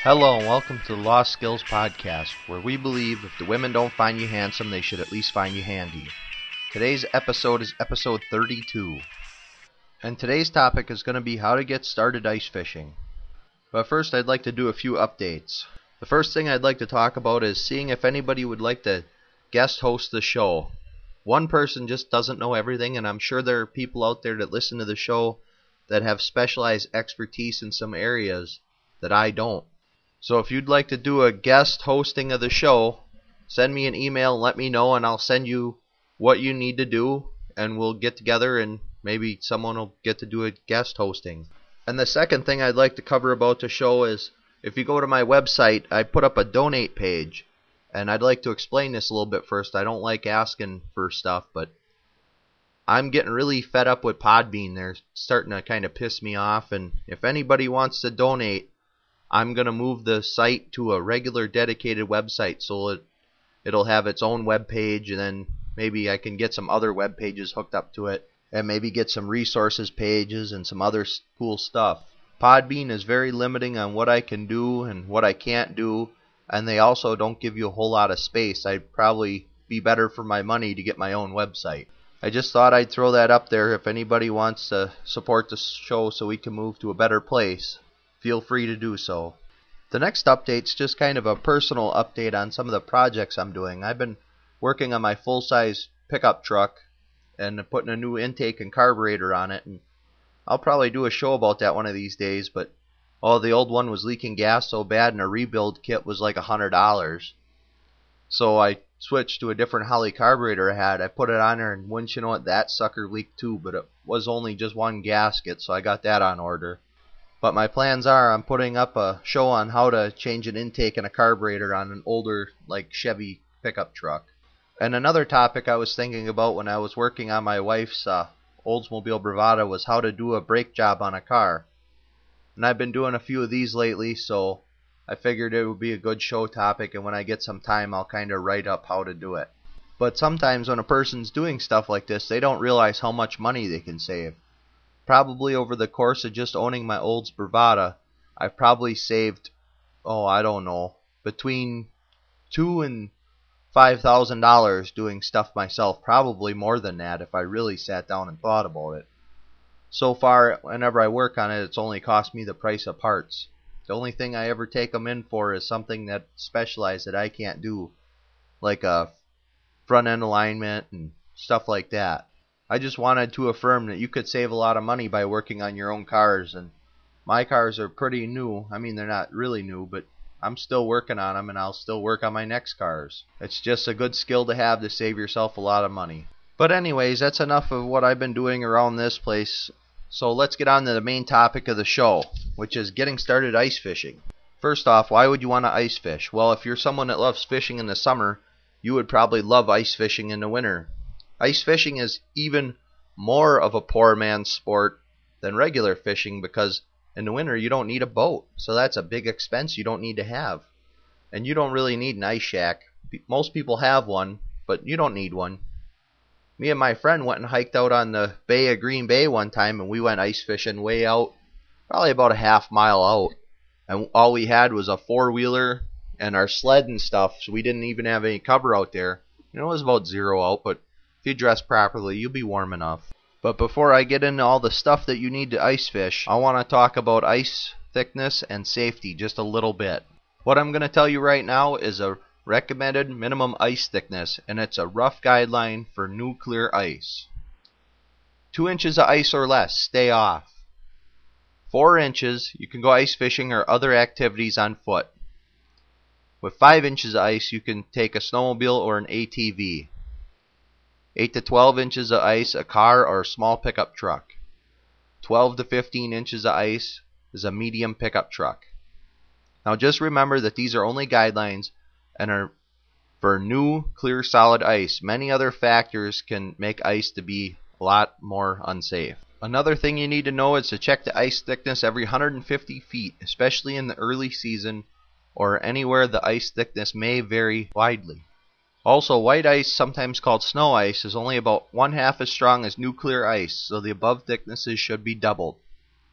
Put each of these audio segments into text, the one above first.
Hello and welcome to the Lost Skills Podcast, where we believe if the women don't find you handsome, they should at least find you handy. Today's episode is episode 32. And today's topic is going to be how to get started ice fishing. But first I'd like to do a few updates. The first thing I'd like to talk about is seeing if anybody would like to guest host the show. One person just doesn't know everything, and I'm sure there are people out there that listen to the show that have specialized expertise in some areas that I don't. So if you'd like to do a guest hosting of the show, send me an email and let me know, and I'll send you what you need to do, and we'll get together and maybe someone will get to do a guest hosting. And the second thing I'd like to cover about the show is if you go to my website, I put up a donate page, and I'd like to explain this a little bit first. I don't like asking for stuff, but I'm getting really fed up with Podbean. They're starting to kind of piss me off, and if anybody wants to donate, I'm going to move the site to a regular dedicated website so it'll have its own web page, and then maybe I can get some other web pages hooked up to it and maybe get some resources pages and some other cool stuff. Podbean is very limiting on what I can do and what I can't do, and they also don't give you a whole lot of space. I'd probably be better for my money to get my own website. I just thought I'd throw that up there. If anybody wants to support the show so we can move to a better place, feel free to do so. The next update's just kind of a personal update on some of the projects I'm doing. I've been working on my full-size pickup truck and putting a new intake and carburetor on it, and I'll probably do a show about that one of these days, but the old one was leaking gas so bad and a rebuild kit was like $100. So I switched to a different Holley carburetor I had. I put it on there, and wouldn't you know it, that sucker leaked too, but it was only just one gasket, so I got that on order. But my plans are I'm putting up a show on how to change an intake and a carburetor on an older, like Chevy pickup truck. And another topic I was thinking about when I was working on my wife's Oldsmobile Bravada was how to do a brake job on a car. And I've been doing a few of these lately, so I figured it would be a good show topic, and when I get some time I'll kind of write up how to do it. But sometimes when a person's doing stuff like this, they don't realize how much money they can save. Probably over the course of just owning my Olds Bravada, I've probably saved, I don't know, between $2,000 and $5,000 doing stuff myself. Probably more than that if I really sat down and thought about it. So far, whenever I work on it, it's only cost me the price of parts. The only thing I ever take them in for is something that specialized that I can't do, like a front end alignment and stuff like that. I just wanted to affirm that you could save a lot of money by working on your own cars, and my cars are pretty new. I mean, they're not really new, but I'm still working on them, and I'll still work on my next cars. It's just a good skill to have to save yourself a lot of money. But anyways, that's enough of what I've been doing around this place. So let's get on to the main topic of the show, which is getting started ice fishing. First off, why would you want to ice fish? Well, if you're someone that loves fishing in the summer, you would probably love ice fishing in the winter. Ice fishing is even more of a poor man's sport than regular fishing because in the winter you don't need a boat. So that's a big expense you don't need to have. And you don't really need an ice shack. Most people have one, but you don't need one. Me and my friend went and hiked out on the Bay of Green Bay one time, and we went ice fishing way out, probably about a half mile out. And all we had was a four-wheeler and our sled and stuff, so we didn't even have any cover out there. It was about zero out, but if you dress properly, you'll be warm enough. But before I get into all the stuff that you need to ice fish, I want to talk about ice thickness and safety just a little bit. What I'm going to tell you right now is a recommended minimum ice thickness, and it's a rough guideline for new clear ice. 2 inches of ice or less, stay off. 4 inches, you can go ice fishing or other activities on foot. With 5 inches of ice, you can take a snowmobile or an ATV. 8 to 12 inches of ice, a car or a small pickup truck. 12 to 15 inches of ice is a medium pickup truck. Now just remember that these are only guidelines and are for new, clear, solid ice. Many other factors can make ice to be a lot more unsafe. Another thing you need to know is to check the ice thickness every 150 feet, especially in the early season or anywhere the ice thickness may vary widely. Also, white ice, sometimes called snow ice, is only about 1/2 as strong as new clear ice, so the above thicknesses should be doubled.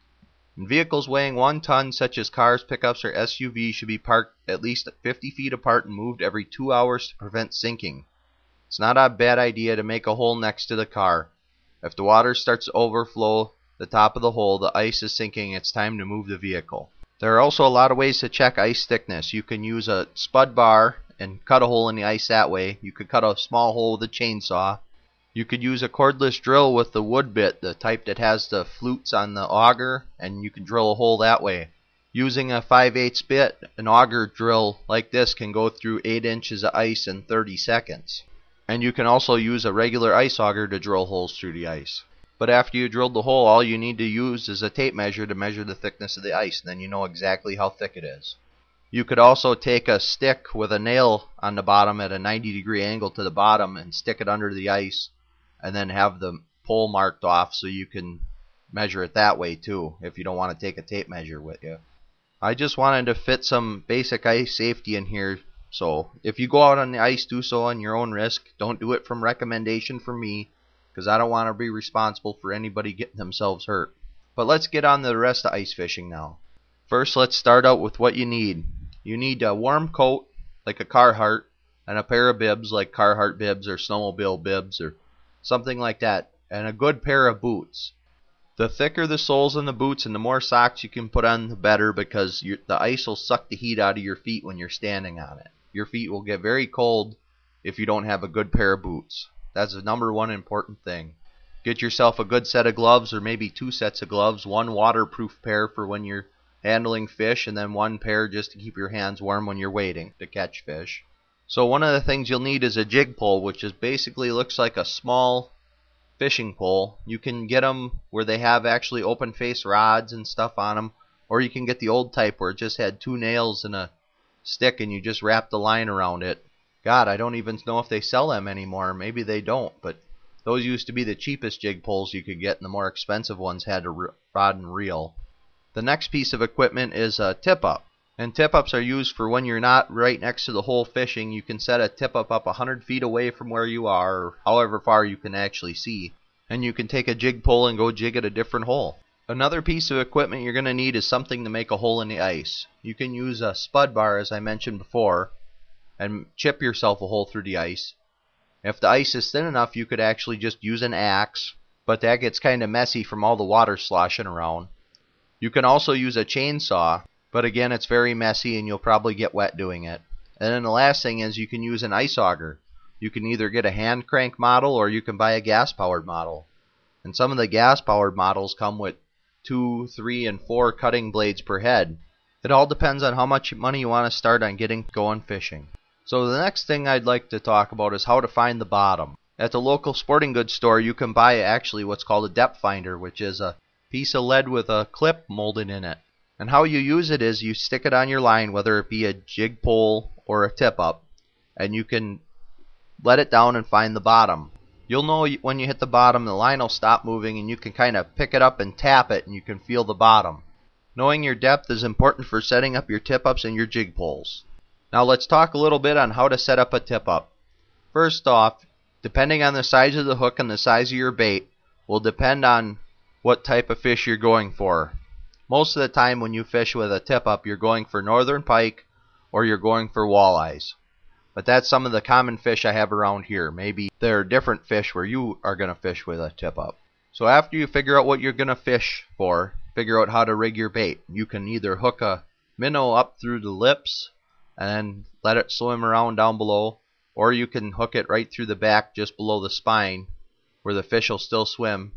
And vehicles weighing 1 ton, such as cars, pickups, or SUVs, should be parked at least 50 feet apart and moved every 2 hours to prevent sinking. It's not a bad idea to make a hole next to the car. If the water starts to overflow the top of the hole, the ice is sinking, it's time to move the vehicle. There are also a lot of ways to check ice thickness. You can use a spud bar and cut a hole in the ice that way. You could cut a small hole with a chainsaw. You could use a cordless drill with the wood bit, the type that has the flutes on the auger, and you can drill a hole that way. Using a 5/8 bit, an auger drill like this can go through 8 inches of ice in 30 seconds. And you can also use a regular ice auger to drill holes through the ice. But after you drilled the hole, all you need to use is a tape measure to measure the thickness of the ice, and then you know exactly how thick it is. You could also take a stick with a nail on the bottom at a 90-degree angle to the bottom and stick it under the ice, and then have the pole marked off so you can measure it that way too, if you don't want to take a tape measure with you. I just wanted to fit some basic ice safety in here, so if you go out on the ice, do so on your own risk. Don't do it from recommendation from me, because I don't want to be responsible for anybody getting themselves hurt. But let's get on to the rest of ice fishing now. First, let's start out with what you need. You need a warm coat, like a Carhartt, and a pair of bibs, like Carhartt bibs or snowmobile bibs or something like that, and a good pair of boots. The thicker the soles in the boots and the more socks you can put on, the better, because the ice will suck the heat out of your feet when you're standing on it. Your feet will get very cold if you don't have a good pair of boots. That's the number one important thing. Get yourself a good set of gloves, or maybe 2 sets of gloves, one waterproof pair for when you're handling fish, and then one pair just to keep your hands warm when you're waiting to catch fish. So one of the things you'll need is a jig pole, which is basically looks like a small fishing pole. You can get them where they have actually open face rods and stuff on them, or you can get the old type where it just had 2 nails and a stick and you just wrap the line around it. God, I don't even know if they sell them anymore. Maybe they don't, but those used to be the cheapest jig poles you could get, and the more expensive ones had a rod and reel. The next piece of equipment is a tip-up. And tip-ups are used for when you're not right next to the hole fishing. You can set a tip-up up 100 feet away from where you are, or however far you can actually see. And you can take a jig pole and go jig at a different hole. Another piece of equipment you're going to need is something to make a hole in the ice. You can use a spud bar, as I mentioned before, and chip yourself a hole through the ice. If the ice is thin enough, you could actually just use an axe, but that gets kind of messy from all the water sloshing around. You can also use a chainsaw, but again, it's very messy and you'll probably get wet doing it. And then the last thing is you can use an ice auger. You can either get a hand crank model or you can buy a gas-powered model. And some of the gas-powered models come with 2, 3, and 4 cutting blades per head. It all depends on how much money you want to start on getting going fishing. So the next thing I'd like to talk about is how to find the bottom. At the local sporting goods store, you can buy actually what's called a depth finder, which is a piece of lead with a clip molded in it. And how you use it is you stick it on your line, whether it be a jig pole or a tip-up, and you can let it down and find the bottom. You'll know when you hit the bottom, the line will stop moving, and you can kind of pick it up and tap it, and you can feel the bottom. Knowing your depth is important for setting up your tip-ups and your jig poles. Now let's talk a little bit on how to set up a tip-up. First off, depending on the size of the hook and the size of your bait, will depend on what type of fish you're going for. Most of the time when you fish with a tip-up, you're going for northern pike or you're going for walleyes. But that's some of the common fish I have around here. Maybe there are different fish where you are going to fish with a tip-up. So after you figure out what you're going to fish for, figure out how to rig your bait. You can either hook a minnow up through the lips and then let it swim around down below, or you can hook it right through the back just below the spine where the fish will still swim,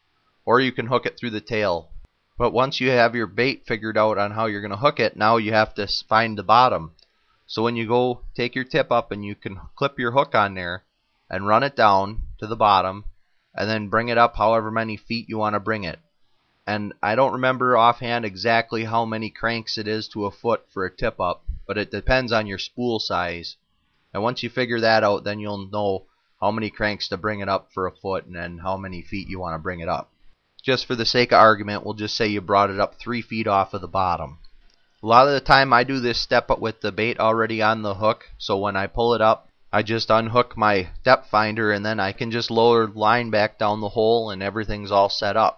or you can hook it through the tail. But once you have your bait figured out on how you're going to hook it, now you have to find the bottom. So when you go take your tip up, and you can clip your hook on there and run it down to the bottom and then bring it up however many feet you want to bring it. And I don't remember offhand exactly how many cranks it is to a foot for a tip up, but it depends on your spool size. And once you figure that out, then you'll know how many cranks to bring it up for a foot and then how many feet you want to bring it up. Just for the sake of argument, we'll just say you brought it up 3 feet off of the bottom. A lot of the time I do this step up with the bait already on the hook, so when I pull it up, I just unhook my depth finder and then I can just lower the line back down the hole and everything's all set up.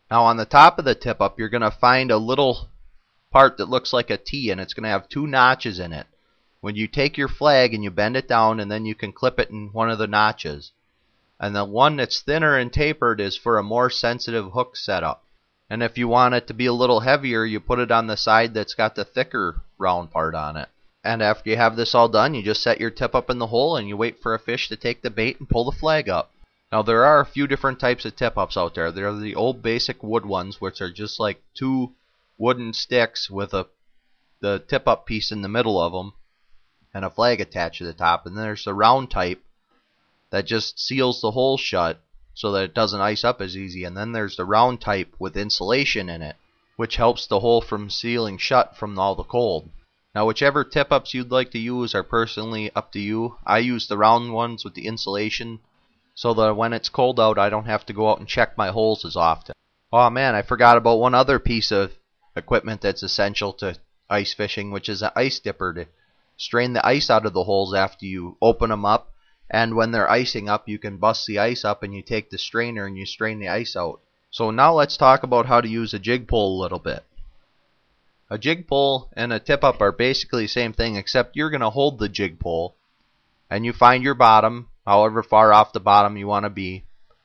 Now on the top of the tip up, you're going to find a little part that looks like a T, and it's going to have 2 notches in it. When you take your flag and you bend it down, and then you can clip it in one of the notches. And the one that's thinner and tapered is for a more sensitive hook setup. And if you want it to be a little heavier, you put it on the side that's got the thicker round part on it. And after you have this all done, you just set your tip up in the hole and you wait for a fish to take the bait and pull the flag up. Now there are a few different types of tip ups out there. There are the old basic wood ones, which are just like 2 wooden sticks with the tip up piece in the middle of them and a flag attached to the top. And then there's the round type that just seals the hole shut so that it doesn't ice up as easy. And then there's the round type with insulation in it, which helps the hole from sealing shut from all the cold. Now whichever tip ups you'd like to use are personally up to you. I use the round ones with the insulation so that when it's cold out I don't have to go out and check my holes as often. Oh man, I forgot about one other piece of equipment that's essential to ice fishing, which is an ice dipper to strain the ice out of the holes after you open them up. And when they're icing up, you can bust the ice up and you take the strainer and you strain the ice out. So now let's talk about how to use a jig pole a little bit. A jig pole and a tip up are basically the same thing, except you're going to hold the jig pole and you find your bottom, however far off the bottom you want to be.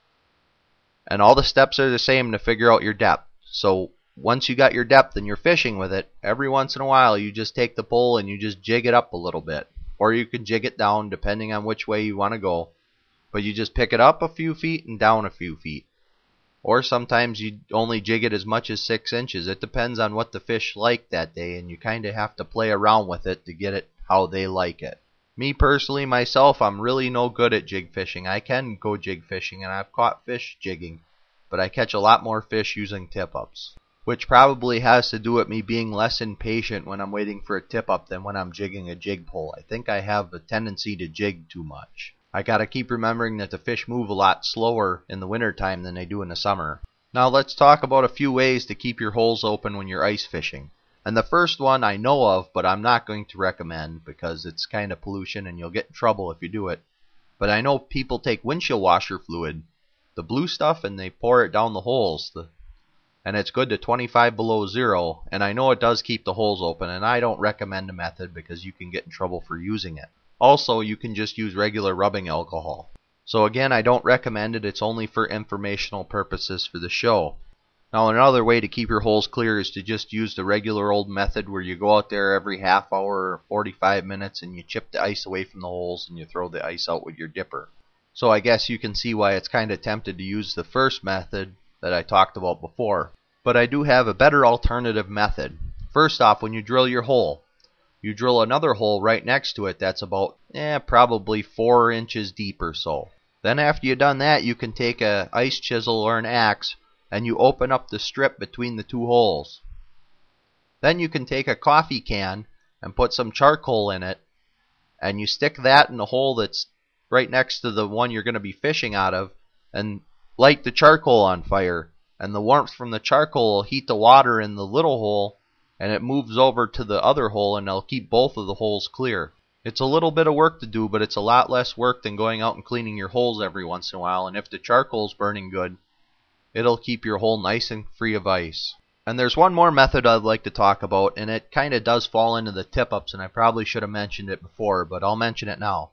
And all the steps are the same to figure out your depth. So once you got your depth and you're fishing with it, every once in a while you just take the pole and you just jig it up a little bit. Or you can jig it down depending on which way you want to go. But you just pick it up a few feet and down a few feet. Or sometimes you only jig it as much as 6 inches. It depends on what the fish like that day, and you kind of have to play around with it to get it how they like it. Me personally, myself, I'm really no good at jig fishing. I can go jig fishing, and I've caught fish jigging, but I catch a lot more fish using tip-ups, which probably has to do with me being less impatient when I'm waiting for a tip-up than when I'm jigging a jig pole. I think I have a tendency to jig too much. I gotta keep remembering that the fish move a lot slower in the wintertime than they do in the summer. Now let's talk about a few ways to keep your holes open when you're ice fishing. And the first one I know of, but I'm not going to recommend because it's kind of pollution and you'll get in trouble if you do it. But I know people take windshield washer fluid, the blue stuff, and they pour it down the holes. And it's good to 25 below zero. And I know it does keep the holes open, and I don't recommend the method because you can get in trouble for using it. Also, you can just use regular rubbing alcohol. So again, I don't recommend it. It's only for informational purposes for the show. Now another way to keep your holes clear is to just use the regular old method where you go out there every half hour or 45 minutes and you chip the ice away from the holes and you throw the ice out with your dipper. So I guess you can see why it's kind of tempted to use the first method that I talked about before. But I do have a better alternative method. First off, when you drill your hole, you drill another hole right next to it that's about probably 4 inches deep or so. Then after you've done that, you can take an ice chisel or an axe and you open up the strip between the 2 holes. Then you can take a coffee can and put some charcoal in it and you stick that in the hole that's right next to the one you're going to be fishing out of and light the charcoal on fire. And the warmth from the charcoal will heat the water in the little hole and it moves over to the other hole and it'll keep both of the holes clear. It's a little bit of work to do, but it's a lot less work than going out and cleaning your holes every once in a while. And if the charcoal's burning good, it'll keep your hole nice and free of ice. And there's one more method I'd like to talk about, and it kind of does fall into the tip-ups, and I probably should have mentioned it before, but I'll mention it now.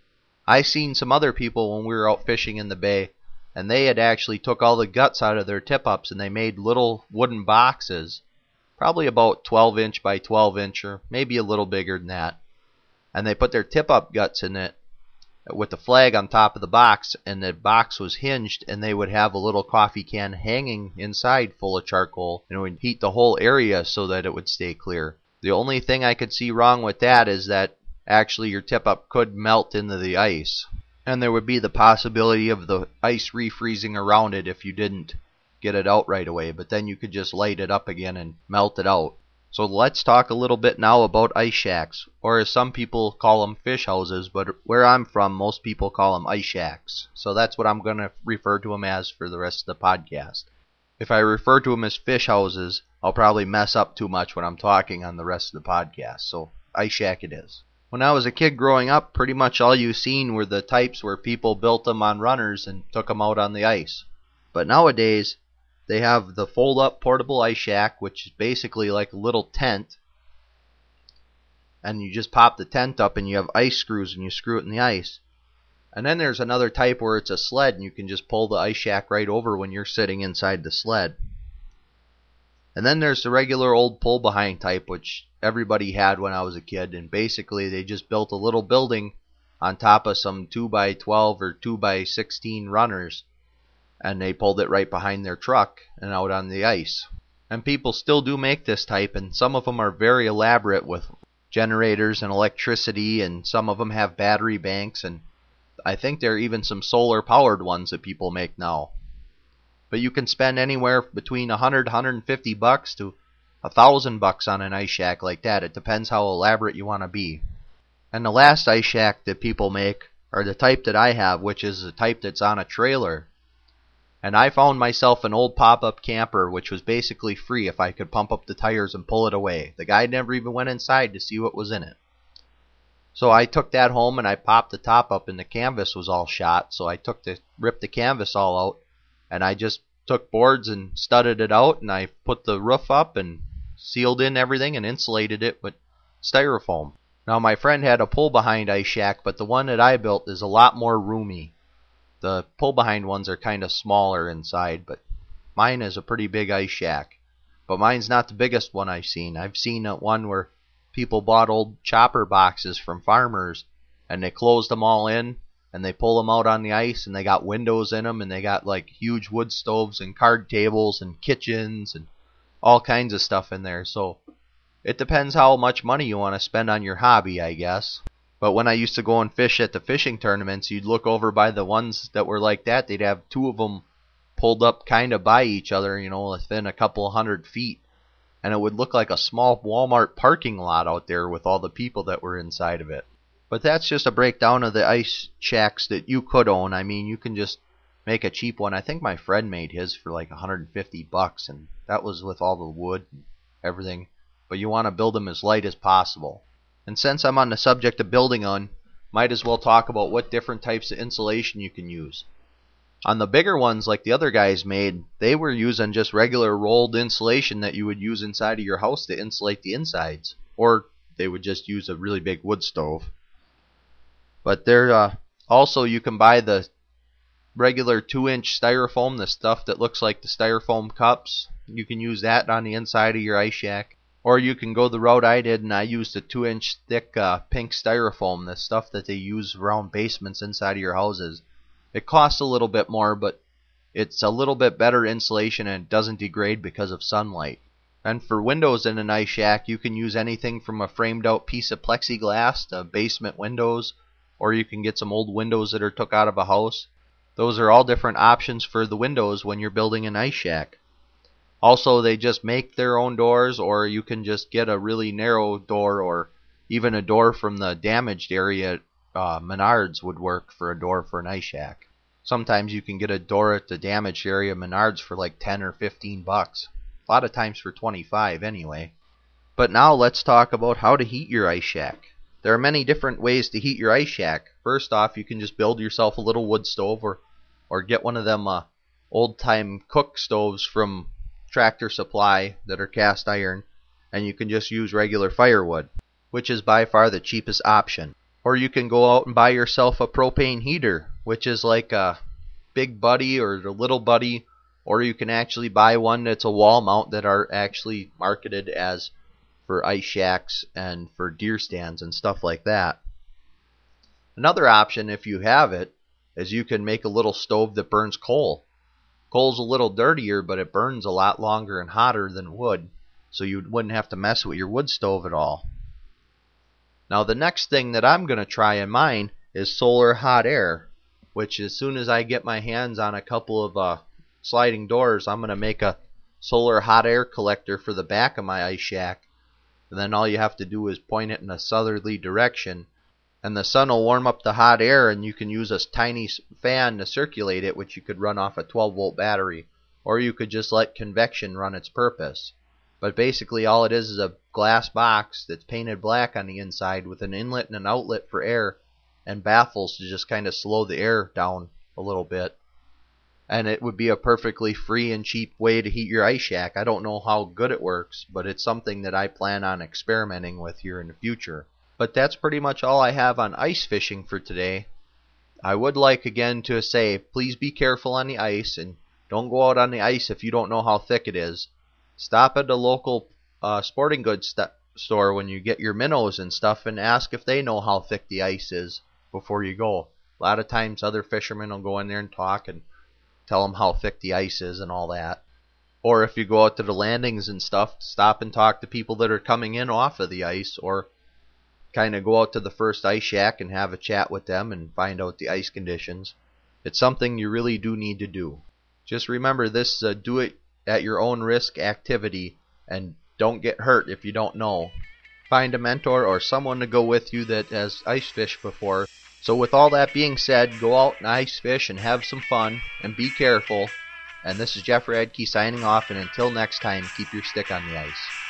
I seen some other people when we were out fishing in the bay, and they had actually took all the guts out of their tip-ups and they made little wooden boxes, probably about 12 inch by 12 inch or maybe a little bigger than that. And they put their tip-up guts in it with the flag on top of the box, and the box was hinged, and they would have a little coffee can hanging inside full of charcoal, and it would heat the whole area so that it would stay clear. The only thing I could see wrong with that is that actually your tip-up could melt into the ice, and there would be the possibility of the ice refreezing around it if you didn't get it out right away, but then you could just light it up again and melt it out. So let's talk a little bit now about ice shacks, or as some people call them, fish houses, but where I'm from, most people call them ice shacks. So that's what I'm going to refer to them as for the rest of the podcast. If I refer to them as fish houses, I'll probably mess up too much when I'm talking on the rest of the podcast, so ice shack it is. When I was a kid growing up, pretty much all you seen were the types where people built them on runners and took them out on the ice. But nowadays, They have the fold-up portable ice shack, which is basically like a little tent. And you just pop the tent up and you have ice screws and you screw it in the ice. And then there's another type where it's a sled and you can just pull the ice shack right over when you're sitting inside the sled. And then there's the regular old pull-behind type, which everybody had when I was a kid. And basically they just built a little building on top of some 2x12 or 2x16 runners. And they pulled it right behind their truck and out on the ice. And people still do make this type, and some of them are very elaborate with generators and electricity, and some of them have battery banks, and I think there are even some solar powered ones that people make now. But you can spend anywhere between $100-$150 to $1,000 on an ice shack like that. It depends how elaborate you want to be. And the last ice shack that people make are the type that I have, which is the type that's on a trailer. And I found myself an old pop-up camper, which was basically free if I could pump up the tires and pull it away. The guy never even went inside to see what was in it. So I took that home and I popped the top up, and the canvas was all shot. So I ripped the canvas all out, and I just took boards and studded it out, and I put the roof up and sealed in everything and insulated it with styrofoam. Now my friend had a pull-behind ice shack, but the one that I built is a lot more roomy. The pull-behind ones are kind of smaller inside, but mine is a pretty big ice shack. But mine's not the biggest one I've seen. I've seen one where people bought old chopper boxes from farmers, and they closed them all in, and they pull them out on the ice, and they got windows in them, and they got like huge wood stoves and card tables and kitchens and all kinds of stuff in there. So it depends how much money you want to spend on your hobby, I guess. But when I used to go and fish at the fishing tournaments, you'd look over by the ones that were like that. They'd have two of them pulled up kind of by each other, within a couple 100 feet. And it would look like a small Walmart parking lot out there with all the people that were inside of it. But that's just a breakdown of the ice shacks that you could own. I mean, you can just make a cheap one. I think my friend made his for like $150, and that was with all the wood and everything. But you want to build them as light as possible. And since I'm on the subject of building on, might as well talk about what different types of insulation you can use. On the bigger ones like the other guys made, they were using just regular rolled insulation that you would use inside of your house to insulate the insides. Or they would just use a really big wood stove. But also you can buy the regular 2-inch styrofoam, the stuff that looks like the styrofoam cups. You can use that on the inside of your ice shack. Or you can go the route I did, and I used a 2-inch thick pink styrofoam, the stuff that they use around basements inside of your houses. It costs a little bit more, but it's a little bit better insulation and it doesn't degrade because of sunlight. And for windows in an ice shack, you can use anything from a framed out piece of plexiglass to basement windows, or you can get some old windows that are took out of a house. Those are all different options for the windows when you're building an ice shack. Also, they just make their own doors, or you can just get a really narrow door, or even a door from the damaged area. Menards would work for a door for an ice shack. Sometimes you can get a door at the damaged area Menards for like $10 or $15. A lot of times for $25 anyway. But now let's talk about how to heat your ice shack. There are many different ways to heat your ice shack. First off, you can just build yourself a little wood stove, or get one of them old-time cook stoves from Tractor Supply that are cast iron, and you can just use regular firewood, which is by far the cheapest option. Or you can go out and buy yourself a propane heater, which is like a Big Buddy or the Little Buddy, or you can actually buy one that's a wall mount that are actually marketed as for ice shacks and for deer stands and stuff like that. Another option, if you have it, is you can make a little stove that burns coal. Coal's a little dirtier, but it burns a lot longer and hotter than wood, so you wouldn't have to mess with your wood stove at all. Now the next thing that I'm going to try in mine is solar hot air, which as soon as I get my hands on a couple of sliding doors, I'm going to make a solar hot air collector for the back of my ice shack. And then all you have to do is point it in a southerly direction, and the sun will warm up the hot air, and you can use a tiny fan to circulate it, which you could run off a 12-volt battery, or you could just let convection run its purpose. But basically all it is a glass box that's painted black on the inside with an inlet and an outlet for air, and baffles to just kind of slow the air down a little bit. and it would be a perfectly free and cheap way to heat your ice shack. I don't know how good it works, but it's something that I plan on experimenting with here in the future. But that's pretty much all I have on ice fishing for today. I would like again to say, please be careful on the ice, and don't go out on the ice if you don't know how thick it is. Stop at a local sporting goods store when you get your minnows and stuff and ask if they know how thick the ice is before you go. A lot of times other fishermen will go in there and talk and tell them how thick the ice is and all that. Or if you go out to the landings and stuff, stop and talk to people that are coming in off of the ice, or kind of go out to the first ice shack and have a chat with them and find out the ice conditions. It's something you really do need to do. Just remember, this do it at your own risk activity, and don't get hurt if you don't know. Find a mentor or someone to go with you that has ice fished before. So with all that being said, go out and ice fish and have some fun and be careful. And this is Jeff Radke signing off, and until next time, keep your stick on the ice.